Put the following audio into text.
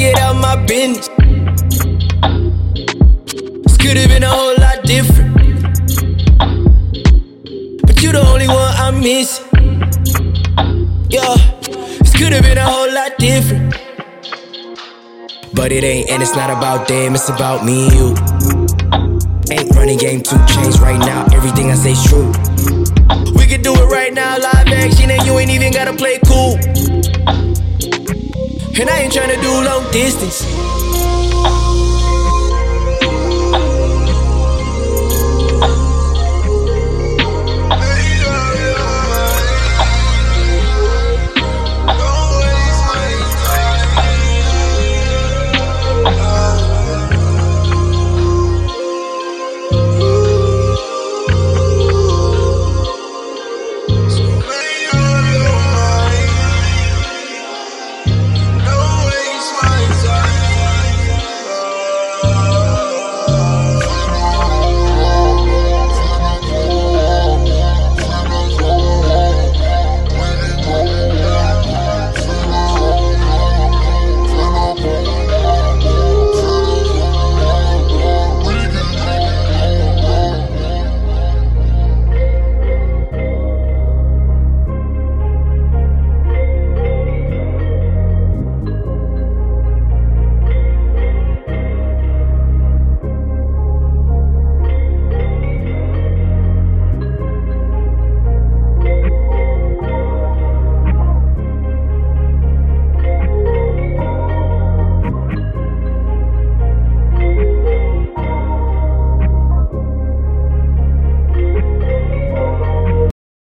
get out my business. This could've been a whole lot different, but you the only one I'm missing. Yeah, this could've been a whole lot different, but it ain't, and it's not about them, it's about me and you. Ain't running game 2 Chainz right now, everything I say's true. We could do it right now, live action, and you ain't even gotta play cool. And I ain't tryna do long distance.